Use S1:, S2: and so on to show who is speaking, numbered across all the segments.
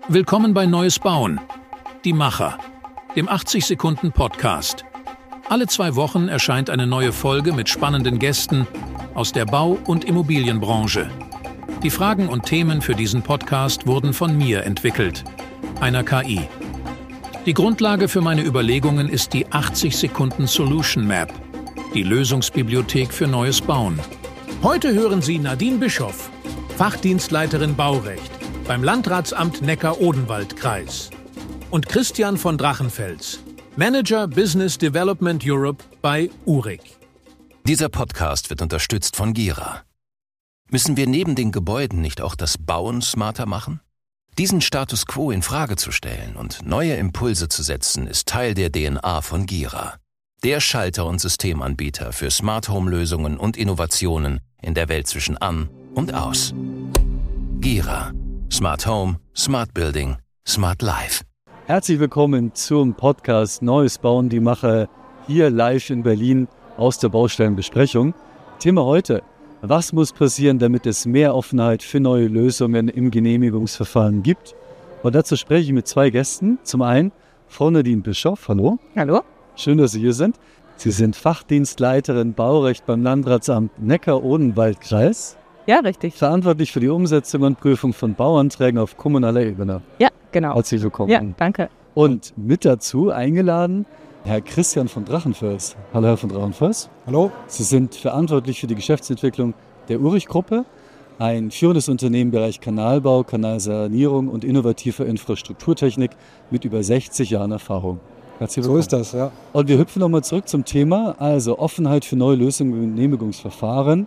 S1: Willkommen bei Neues Bauen. Die Macher, dem 80-Sekunden-Podcast. Alle 2 Wochen erscheint eine neue Folge mit spannenden Gästen aus der Bau- und Immobilienbranche. Die Fragen und Themen für diesen Podcast wurden von mir entwickelt, einer KI. Die Grundlage für meine Überlegungen ist die 80-Sekunden-Solution Map, die Lösungsbibliothek für Neues Bauen. Heute hören Sie Nadine Bischoff, Fachdienstleiterin Baurecht beim Landratsamt Neckar-Odenwald-Kreis, und Christian von Drachenfels, Manager Business Development Europe bei URIC.
S2: Dieser Podcast wird unterstützt von Gira. Müssen wir neben den Gebäuden nicht auch das Bauen smarter machen? Diesen Status quo in Frage zu stellen und neue Impulse zu setzen, ist Teil der DNA von Gira. Der Schalter- und Systemanbieter für Smart-Home-Lösungen und Innovationen in der Welt zwischen an und aus. Gira. Smart Home, Smart Building, Smart Life.
S3: Herzlich willkommen zum Podcast Neues Bauen, die Macher, hier live in Berlin aus der Baustellenbesprechung. Thema heute: Was muss passieren, damit es mehr Offenheit für neue Lösungen im Genehmigungsverfahren gibt? Und dazu spreche ich mit 2 Gästen. Zum einen Frau Nadine Bischoff. Hallo.
S4: Hallo.
S3: Schön, dass Sie hier sind. Sie sind Fachdienstleiterin Baurecht beim Landratsamt Neckar-Odenwald-Kreis.
S4: Ja, richtig.
S3: Verantwortlich für die Umsetzung und Prüfung von Bauanträgen auf kommunaler Ebene.
S4: Ja, genau.
S3: Herzlich willkommen.
S4: Ja, danke.
S3: Und mit dazu eingeladen Herr Christian von Drachenfels. Hallo, Herr von Drachenfels.
S5: Hallo.
S3: Sie sind verantwortlich für die Geschäftsentwicklung der URIC-Gruppe, ein führendes Unternehmen im Bereich Kanalbau, Kanalsanierung und innovativer Infrastrukturtechnik mit über 60 Jahren Erfahrung. Herzlich willkommen.
S5: So ist das, ja.
S3: Und wir hüpfen nochmal zurück zum Thema, also Offenheit für neue Lösungen im Genehmigungsverfahren.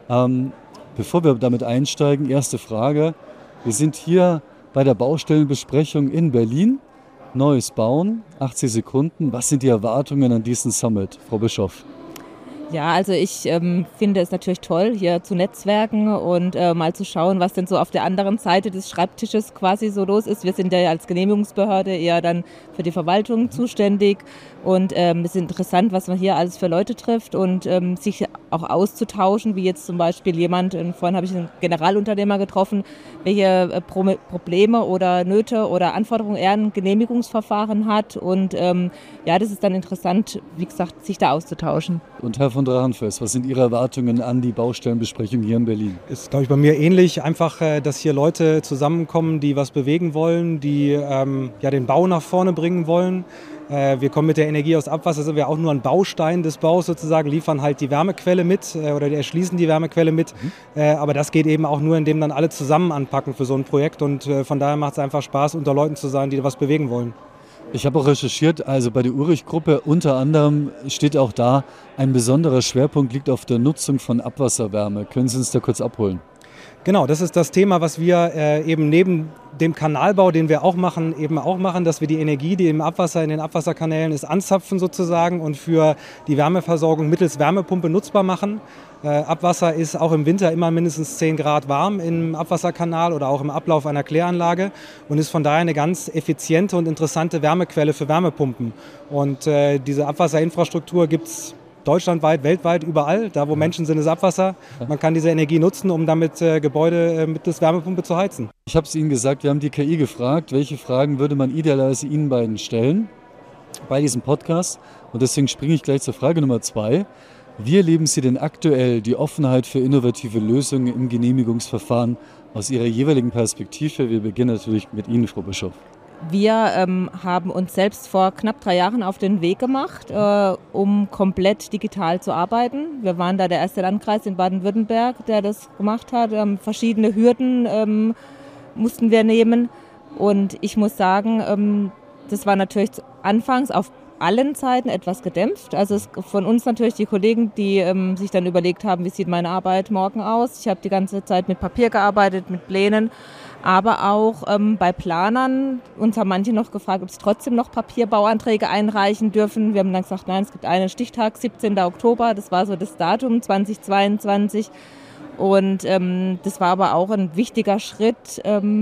S3: Bevor wir damit einsteigen, erste Frage. Wir sind hier bei der Baustellenbesprechung in Berlin. Neues Bauen, 80 Sekunden. Was sind die Erwartungen an diesen Summit, Frau Bischoff?
S4: Ja, also ich finde es natürlich toll, hier zu netzwerken und mal zu schauen, was denn so auf der anderen Seite des Schreibtisches quasi so los ist. Wir sind ja als Genehmigungsbehörde eher dann für die Verwaltung zuständig und es ist interessant, was man hier alles für Leute trifft und sich auch auszutauschen, wie jetzt zum Beispiel jemand, vorhin habe ich einen Generalunternehmer getroffen, welche Probleme oder Nöte oder Anforderungen er an Genehmigungsverfahren hat und ja, das ist dann interessant, wie gesagt, sich da auszutauschen.
S3: Und Herr von Drachenfels, was sind Ihre Erwartungen an die Baustellenbesprechung hier in Berlin?
S5: Ist, glaube ich, bei mir ähnlich. Einfach, dass hier Leute zusammenkommen, die was bewegen wollen, die den Bau nach vorne bringen wollen. Wir kommen mit der Energie aus Abwasser, sind wir auch nur ein Baustein des Baus sozusagen, liefern halt die Wärmequelle mit oder erschließen die Wärmequelle mit. Aber das geht eben auch nur, indem dann alle zusammen anpacken für so ein Projekt. Und von daher macht es einfach Spaß, unter Leuten zu sein, die was bewegen wollen.
S3: Ich habe auch recherchiert, also bei der URIC-Gruppe unter anderem steht auch da, ein besonderer Schwerpunkt liegt auf der Nutzung von Abwasserwärme. Können Sie uns da kurz abholen?
S5: Genau, das ist das Thema, was wir eben neben dem Kanalbau, den wir auch machen, dass wir die Energie, die im Abwasser, in den Abwasserkanälen ist, anzapfen sozusagen und für die Wärmeversorgung mittels Wärmepumpe nutzbar machen. Abwasser ist auch im Winter immer mindestens 10 Grad warm im Abwasserkanal oder auch im Ablauf einer Kläranlage und ist von daher eine ganz effiziente und interessante Wärmequelle für Wärmepumpen. Und diese Abwasserinfrastruktur gibt es deutschlandweit, weltweit, überall. Da, wo Menschen sind, ist Abwasser. Man kann diese Energie nutzen, um damit Gebäude mittels Wärmepumpe zu heizen.
S3: Ich habe es Ihnen gesagt, wir haben die KI gefragt, welche Fragen würde man idealerweise Ihnen beiden stellen bei diesem Podcast. Und deswegen springe ich gleich zur Frage Nummer 2. Wie erleben Sie denn aktuell die Offenheit für innovative Lösungen im Genehmigungsverfahren aus Ihrer jeweiligen Perspektive? Wir beginnen natürlich mit Ihnen, Frau Bischoff.
S4: Wir haben uns selbst vor knapp 3 Jahren auf den Weg gemacht, um komplett digital zu arbeiten. Wir waren da der erste Landkreis in Baden-Württemberg, der das gemacht hat. Verschiedene Hürden mussten wir nehmen. Und ich muss sagen, das war natürlich anfangs auf allen Seiten etwas gedämpft. Also von uns natürlich die Kollegen, die sich dann überlegt haben, wie sieht meine Arbeit morgen aus. Ich habe die ganze Zeit mit Papier gearbeitet, mit Plänen. Aber auch bei Planern, uns haben manche noch gefragt, ob sie trotzdem noch Papierbauanträge einreichen dürfen. Wir haben dann gesagt, nein, es gibt einen Stichtag, 17. Oktober, das war so das Datum 2022. Und das war aber auch ein wichtiger Schritt,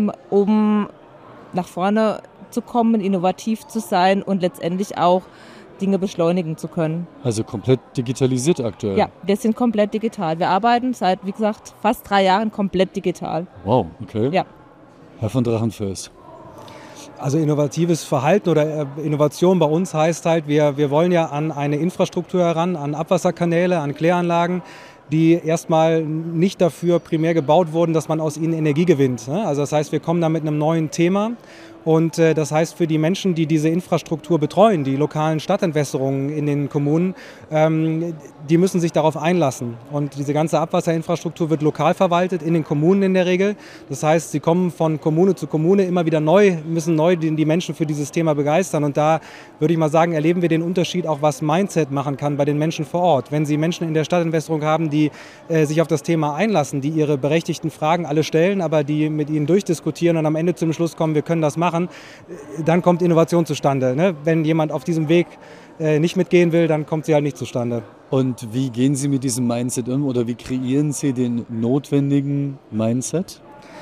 S4: um nach vorne zu kommen, innovativ zu sein und letztendlich auch Dinge beschleunigen zu können.
S3: Also komplett digitalisiert aktuell?
S4: Ja, wir sind komplett digital. Wir arbeiten seit, wie gesagt, fast 3 Jahren komplett digital.
S3: Wow, okay.
S4: Ja.
S3: Herr von Drachenfels.
S5: Also innovatives Verhalten oder Innovation bei uns heißt halt, wir wollen ja an eine Infrastruktur heran, an Abwasserkanäle, an Kläranlagen, die erstmal nicht dafür primär gebaut wurden, dass man aus ihnen Energie gewinnt. Also das heißt, wir kommen da mit einem neuen Thema. Und das heißt, für die Menschen, die diese Infrastruktur betreuen, die lokalen Stadtentwässerungen in den Kommunen, die müssen sich darauf einlassen. Und diese ganze Abwasserinfrastruktur wird lokal verwaltet, in den Kommunen in der Regel. Das heißt, sie kommen von Kommune zu Kommune immer wieder müssen neu die Menschen für dieses Thema begeistern. Und da würde ich mal sagen, erleben wir den Unterschied auch, was Mindset machen kann bei den Menschen vor Ort. Wenn Sie Menschen in der Stadtentwässerung haben, die sich auf das Thema einlassen, die ihre berechtigten Fragen alle stellen, aber die mit ihnen durchdiskutieren und am Ende zum Schluss kommen, wir können das machen, dann kommt Innovation zustande. Ne? Wenn jemand auf diesem Weg nicht mitgehen will, dann kommt sie halt nicht zustande.
S3: Und wie gehen Sie mit diesem Mindset um oder wie kreieren Sie den notwendigen Mindset?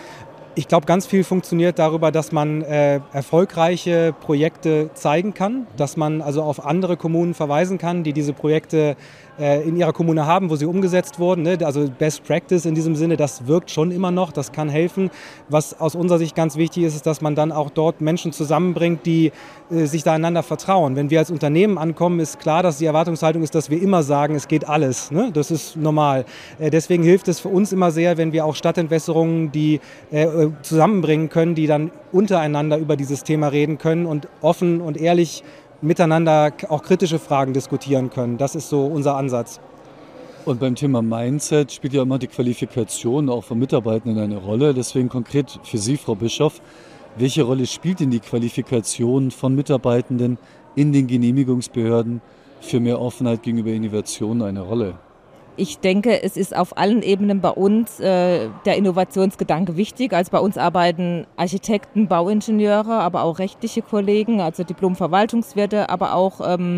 S5: Ich glaube, ganz viel funktioniert darüber, dass man erfolgreiche Projekte zeigen kann, dass man also auf andere Kommunen verweisen kann, die diese Projekte in ihrer Kommune haben, wo sie umgesetzt wurden. Ne? Also Best Practice in diesem Sinne, das wirkt schon immer noch, das kann helfen. Was aus unserer Sicht ganz wichtig ist, ist, dass man dann auch dort Menschen zusammenbringt, die sich da einander vertrauen. Wenn wir als Unternehmen ankommen, ist klar, dass die Erwartungshaltung ist, dass wir immer sagen, es geht alles. Ne? Das ist normal. Deswegen hilft es für uns immer sehr, wenn wir auch Stadtentwässerungen, die zusammenbringen können, die dann untereinander über dieses Thema reden können und offen und ehrlich miteinander auch kritische Fragen diskutieren können. Das ist so unser Ansatz.
S3: Und beim Thema Mindset spielt ja immer die Qualifikation auch von Mitarbeitenden eine Rolle. Deswegen konkret für Sie, Frau Bischoff, welche Rolle spielt denn die Qualifikation von Mitarbeitenden in den Genehmigungsbehörden für mehr Offenheit gegenüber Innovationen eine Rolle?
S4: Ich denke, es ist auf allen Ebenen bei uns der Innovationsgedanke wichtig. Also bei uns arbeiten Architekten, Bauingenieure, aber auch rechtliche Kollegen, also Diplom-Verwaltungswirte, aber auch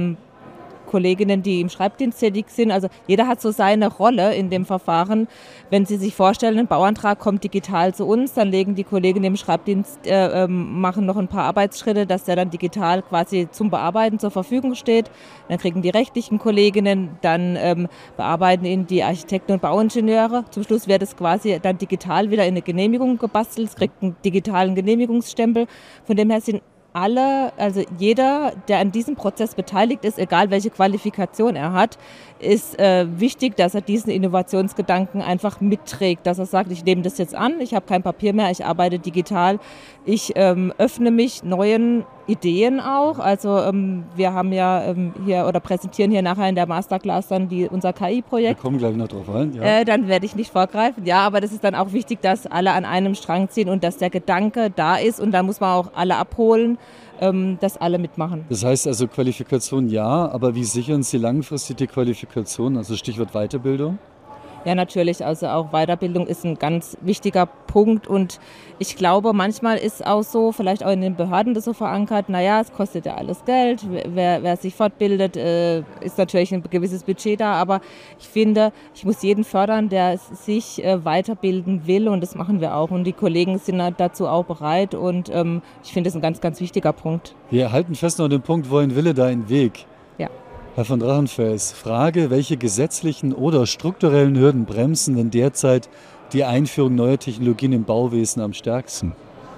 S4: Kolleginnen, die im Schreibdienst tätig sind. Also jeder hat so seine Rolle in dem Verfahren. Wenn Sie sich vorstellen, ein Bauantrag kommt digital zu uns, dann legen die Kolleginnen im Schreibdienst, machen noch ein paar Arbeitsschritte, dass der dann digital quasi zum Bearbeiten zur Verfügung steht. Dann kriegen die rechtlichen Kolleginnen, dann bearbeiten ihn die Architekten und Bauingenieure. Zum Schluss wird es quasi dann digital wieder in eine Genehmigung gebastelt, es kriegt einen digitalen Genehmigungsstempel. Von dem her sind alle, also jeder, der an diesem Prozess beteiligt ist, egal welche Qualifikation er hat, ist wichtig, dass er diesen Innovationsgedanken einfach mitträgt, dass er sagt, ich nehme das jetzt an, ich habe kein Papier mehr, ich arbeite digital, ich öffne mich neuen Ideen auch. Also wir haben ja hier oder präsentieren hier nachher in der Masterclass dann unser KI-Projekt.
S3: Wir kommen gleich noch drauf ein. Ja.
S4: Dann werde ich nicht vorgreifen. Ja, aber das ist dann auch wichtig, dass alle an einem Strang ziehen und dass der Gedanke da ist und da muss man auch alle abholen, dass alle mitmachen.
S3: Das heißt also Qualifikation ja, aber wie sichern Sie langfristig die Qualifikation, also Stichwort Weiterbildung?
S4: Ja, natürlich. Also auch Weiterbildung ist ein ganz wichtiger Punkt und ich glaube, manchmal ist auch so, vielleicht auch in den Behörden das so verankert, naja, es kostet ja alles Geld, wer sich fortbildet, ist natürlich ein gewisses Budget da, aber ich finde, ich muss jeden fördern, der sich weiterbilden will und das machen wir auch und die Kollegen sind dazu auch bereit und ich finde, das ist ein ganz, ganz wichtiger Punkt.
S3: Wir halten fest noch an dem Punkt, wohin Wille, da ein Weg.
S4: Ja.
S3: Herr von Drachenfels, Frage, welche gesetzlichen oder strukturellen Hürden bremsen denn derzeit die Einführung neuer Technologien im Bauwesen am stärksten?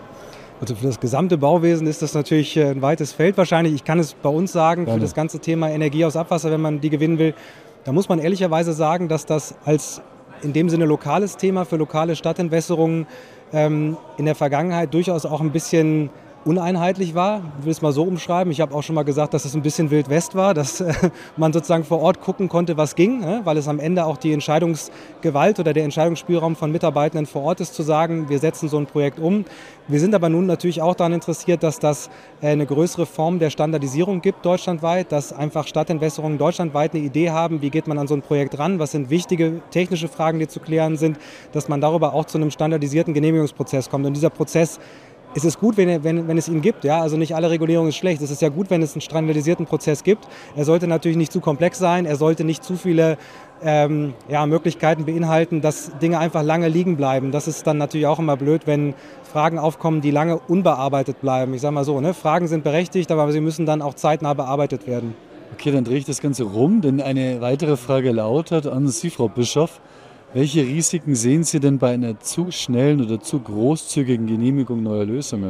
S5: Also für das gesamte Bauwesen ist das natürlich ein weites Feld wahrscheinlich. Ich kann es bei uns sagen,
S3: Gerne.
S5: Für das ganze Thema Energie aus Abwasser, wenn man die gewinnen will, da muss man ehrlicherweise sagen, dass das als in dem Sinne lokales Thema für lokale Stadtentwässerungen in der Vergangenheit durchaus auch ein bisschen uneinheitlich war. Ich will es mal so umschreiben. Ich habe auch schon mal gesagt, dass es ein bisschen Wild West war, dass man sozusagen vor Ort gucken konnte, was ging, weil es am Ende auch die Entscheidungsgewalt oder der Entscheidungsspielraum von Mitarbeitenden vor Ort ist, zu sagen, wir setzen so ein Projekt um. Wir sind aber nun natürlich auch daran interessiert, dass das eine größere Form der Standardisierung gibt deutschlandweit, dass einfach Stadtentwässerungen deutschlandweit eine Idee haben, wie geht man an so ein Projekt ran, was sind wichtige technische Fragen, die zu klären sind, dass man darüber auch zu einem standardisierten Genehmigungsprozess kommt. Und dieser Prozess, es ist gut, wenn es ihn gibt. Ja? Also nicht alle Regulierung ist schlecht. Es ist ja gut, wenn es einen standardisierten Prozess gibt. Er sollte natürlich nicht zu komplex sein. Er sollte nicht zu viele Möglichkeiten beinhalten, dass Dinge einfach lange liegen bleiben. Das ist dann natürlich auch immer blöd, wenn Fragen aufkommen, die lange unbearbeitet bleiben. Ich sage mal so, Fragen sind berechtigt, aber sie müssen dann auch zeitnah bearbeitet werden.
S3: Okay, dann drehe ich das Ganze rum, denn eine weitere Frage lautet an Sie, Frau Bischoff. Welche Risiken sehen Sie denn bei einer zu schnellen oder zu großzügigen Genehmigung neuer Lösungen?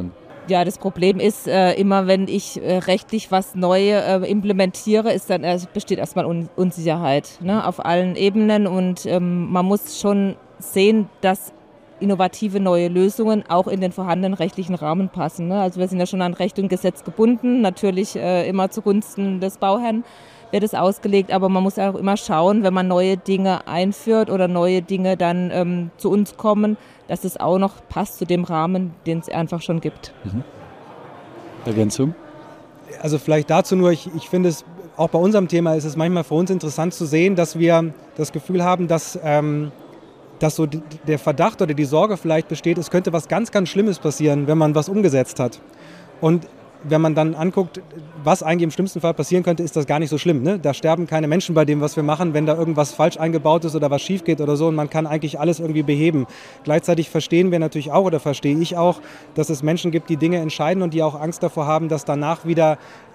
S4: Ja, das Problem ist, immer wenn ich rechtlich was neu implementiere, besteht erstmal Unsicherheit, ne, auf allen Ebenen. Und man muss schon sehen, dass innovative neue Lösungen auch in den vorhandenen rechtlichen Rahmen passen, ne? Also wir sind ja schon an Recht und Gesetz gebunden, natürlich immer zugunsten des Bauherrn wird es ausgelegt, aber man muss auch immer schauen, wenn man neue Dinge einführt oder neue Dinge dann zu uns kommen, dass es auch noch passt zu dem Rahmen, den es einfach schon gibt.
S3: Ergänzung? Also
S5: vielleicht dazu nur, ich finde es, auch bei unserem Thema ist es manchmal für uns interessant zu sehen, dass wir das Gefühl haben, dass so der Verdacht oder die Sorge vielleicht besteht, es könnte was ganz, ganz Schlimmes passieren, wenn man was umgesetzt hat. Und wenn man dann anguckt, was eigentlich im schlimmsten Fall passieren könnte, ist das gar nicht so schlimm, ne? Da sterben keine Menschen bei dem, was wir machen, wenn da irgendwas falsch eingebaut ist oder was schief geht oder so, und man kann eigentlich alles irgendwie beheben. Gleichzeitig verstehen wir natürlich auch, oder verstehe ich auch, dass es Menschen gibt, die Dinge entscheiden und die auch Angst davor haben, dass danach wieder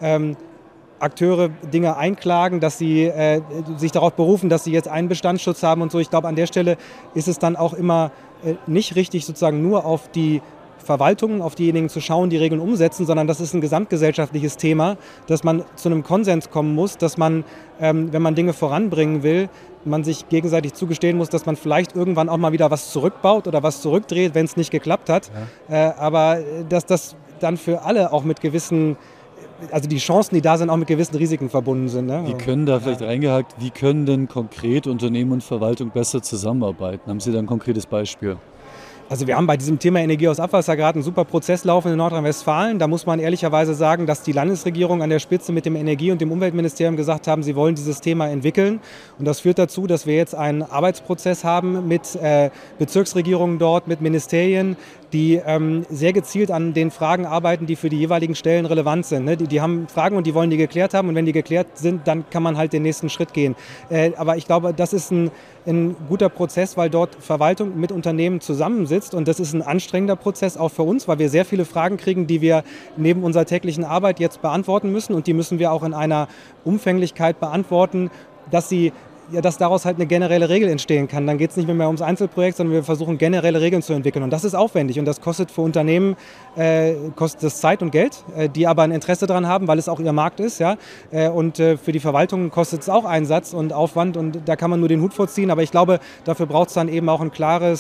S5: Akteure Dinge einklagen, dass sie sich darauf berufen, dass sie jetzt einen Bestandsschutz haben und so. Ich glaube, an der Stelle ist es dann auch immer nicht richtig, sozusagen nur auf die Verwaltungen, auf diejenigen zu schauen, die Regeln umsetzen, sondern das ist ein gesamtgesellschaftliches Thema, dass man zu einem Konsens kommen muss, dass man, wenn man Dinge voranbringen will, man sich gegenseitig zugestehen muss, dass man vielleicht irgendwann auch mal wieder was zurückbaut oder was zurückdreht, wenn es nicht geklappt hat. Ja. Aber dass das dann für alle auch mit gewissen, also die Chancen, die da sind, auch mit gewissen Risiken verbunden sind. Ne?
S3: Wie können da vielleicht reingehakt, wie können denn konkret Unternehmen und Verwaltung besser zusammenarbeiten? Haben Sie da ein konkretes Beispiel?
S5: Also wir haben bei diesem Thema Energie aus Abwasser gerade einen super Prozess laufen in Nordrhein-Westfalen. Da muss man ehrlicherweise sagen, dass die Landesregierung an der Spitze mit dem Energie- und dem Umweltministerium gesagt haben, sie wollen dieses Thema entwickeln. Und das führt dazu, dass wir jetzt einen Arbeitsprozess haben mit Bezirksregierungen dort, mit Ministerien, die sehr gezielt an den Fragen arbeiten, die für die jeweiligen Stellen relevant sind. Ne? Die haben Fragen und die wollen die geklärt haben. Und wenn die geklärt sind, dann kann man halt den nächsten Schritt gehen. Aber ich glaube, das ist ein guter Prozess, weil dort Verwaltung mit Unternehmen zusammensitzt. Und das ist ein anstrengender Prozess auch für uns, weil wir sehr viele Fragen kriegen, die wir neben unserer täglichen Arbeit jetzt beantworten müssen. Und die müssen wir auch in einer Umfänglichkeit beantworten, dass daraus halt eine generelle Regel entstehen kann. Dann geht es nicht mehr ums Einzelprojekt, sondern wir versuchen generelle Regeln zu entwickeln. Und das ist aufwendig und das kostet für Unternehmen kostet das Zeit und Geld, die aber ein Interesse daran haben, weil es auch ihr Markt ist. Ja? Und für die Verwaltung kostet es auch Einsatz und Aufwand und da kann man nur den Hut vorziehen. Aber ich glaube, dafür braucht es dann eben auch eine klare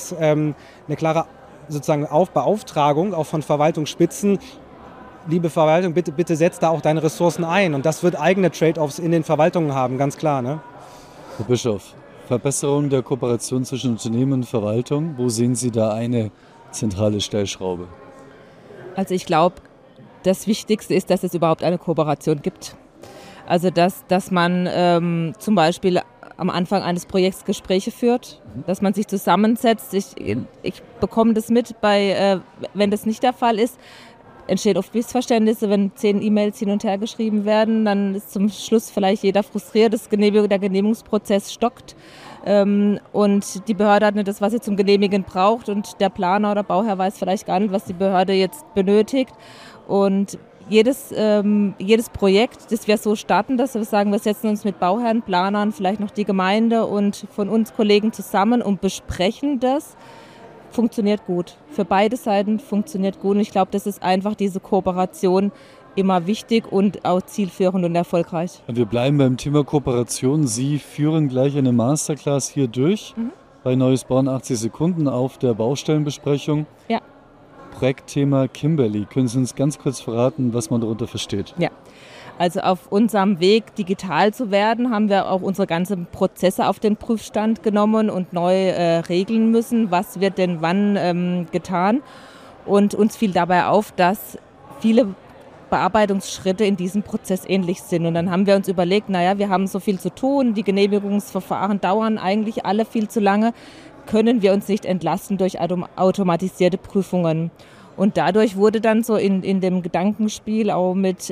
S5: sozusagen Beauftragung, auch von Verwaltungsspitzen. Liebe Verwaltung, bitte setz da auch deine Ressourcen ein. Und das wird eigene Trade-offs in den Verwaltungen haben, ganz klar. Ne?
S3: Herr Bischof, Verbesserung der Kooperation zwischen Unternehmen und Verwaltung, wo sehen Sie da eine zentrale Stellschraube?
S4: Also ich glaube, das Wichtigste ist, dass es überhaupt eine Kooperation gibt. Also dass man zum Beispiel am Anfang eines Projekts Gespräche führt, dass man sich zusammensetzt. Ich bekomme das mit, wenn das nicht der Fall ist, entstehen oft Missverständnisse, wenn 10 E-Mails hin und her geschrieben werden, dann ist zum Schluss vielleicht jeder frustriert, der Genehmigungsprozess stockt und die Behörde hat nicht das, was sie zum Genehmigen braucht und der Planer oder Bauherr weiß vielleicht gar nicht, was die Behörde jetzt benötigt. Und jedes Projekt, das wir so starten, dass wir sagen, wir setzen uns mit Bauherren, Planern, vielleicht noch die Gemeinde und von uns Kollegen zusammen und besprechen das, funktioniert gut. Für beide Seiten funktioniert gut und ich glaube, das ist einfach diese Kooperation immer wichtig und auch zielführend und erfolgreich.
S3: Wir bleiben beim Thema Kooperation. Sie führen gleich eine Masterclass hier durch bei Neues Bauen 80 Sekunden auf der Baustellenbesprechung.
S4: Ja.
S3: Projektthema Kimberly. Können Sie uns ganz kurz verraten, was man darunter versteht?
S4: Ja. Also auf unserem Weg, digital zu werden, haben wir auch unsere ganzen Prozesse auf den Prüfstand genommen und neu regeln müssen, was wird denn wann getan. Und uns fiel dabei auf, dass viele Bearbeitungsschritte in diesem Prozess ähnlich sind. Und dann haben wir uns überlegt, wir haben so viel zu tun, die Genehmigungsverfahren dauern eigentlich alle viel zu lange, können wir uns nicht entlasten durch automatisierte Prüfungen. Und dadurch wurde dann so in dem Gedankenspiel auch mit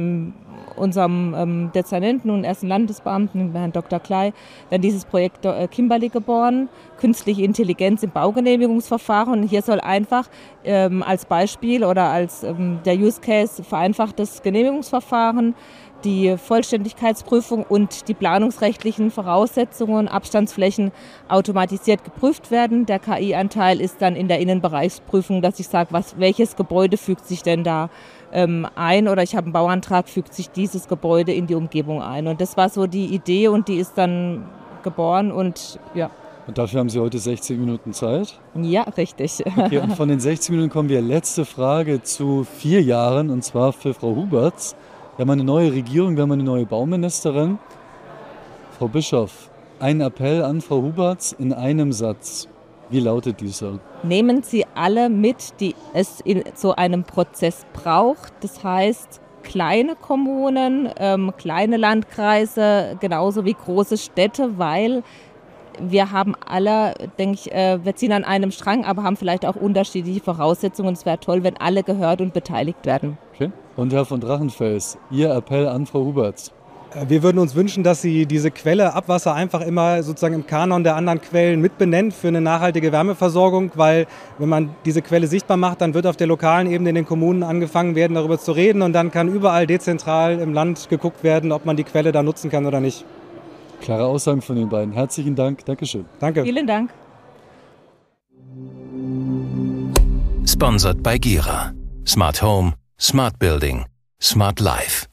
S4: unserem Dezernenten und ersten Landesbeamten, Herrn Dr. Klei, dann dieses Projekt Kimberly geboren, künstliche Intelligenz im Baugenehmigungsverfahren. Und hier soll einfach als Beispiel oder als der Use Case vereinfachtes Genehmigungsverfahren, die Vollständigkeitsprüfung und die planungsrechtlichen Voraussetzungen, Abstandsflächen automatisiert geprüft werden. Der KI-Anteil ist dann in der Innenbereichsprüfung, dass ich sage, welches Gebäude fügt sich denn da ein, oder ich habe einen Bauantrag, fügt sich dieses Gebäude in die Umgebung ein. Und das war so die Idee und die ist dann geboren und ja.
S3: Und dafür haben Sie heute 60 Minuten Zeit?
S4: Ja, richtig.
S3: Okay, und von den 60 Minuten kommen wir letzte Frage zu 4 Jahren, und zwar für Frau Huberts. Wir haben eine neue Regierung, wir haben eine neue Bauministerin. Frau Bischoff, ein Appell an Frau Huberts in einem Satz. Wie lautet dieser?
S4: Nehmen Sie alle mit, die es in so einem Prozess braucht. Das heißt, kleine Kommunen, kleine Landkreise, genauso wie große Städte, weil wir haben alle, denke ich, wir ziehen an einem Strang, aber haben vielleicht auch unterschiedliche Voraussetzungen. Es wäre toll, wenn alle gehört und beteiligt werden.
S3: Okay. Und Herr von Drachenfels, Ihr Appell an Frau Huberts.
S5: Wir würden uns wünschen, dass sie diese Quelle Abwasser einfach immer sozusagen im Kanon der anderen Quellen mitbenennt für eine nachhaltige Wärmeversorgung, weil wenn man diese Quelle sichtbar macht, dann wird auf der lokalen Ebene in den Kommunen angefangen werden, darüber zu reden, und dann kann überall dezentral im Land geguckt werden, ob man die Quelle da nutzen kann oder nicht.
S3: Klare Aussagen von den beiden. Herzlichen Dank. Dankeschön.
S5: Danke.
S4: Vielen Dank.
S2: Sponsored by Gera. Smart Home, Smart Building, Smart Life.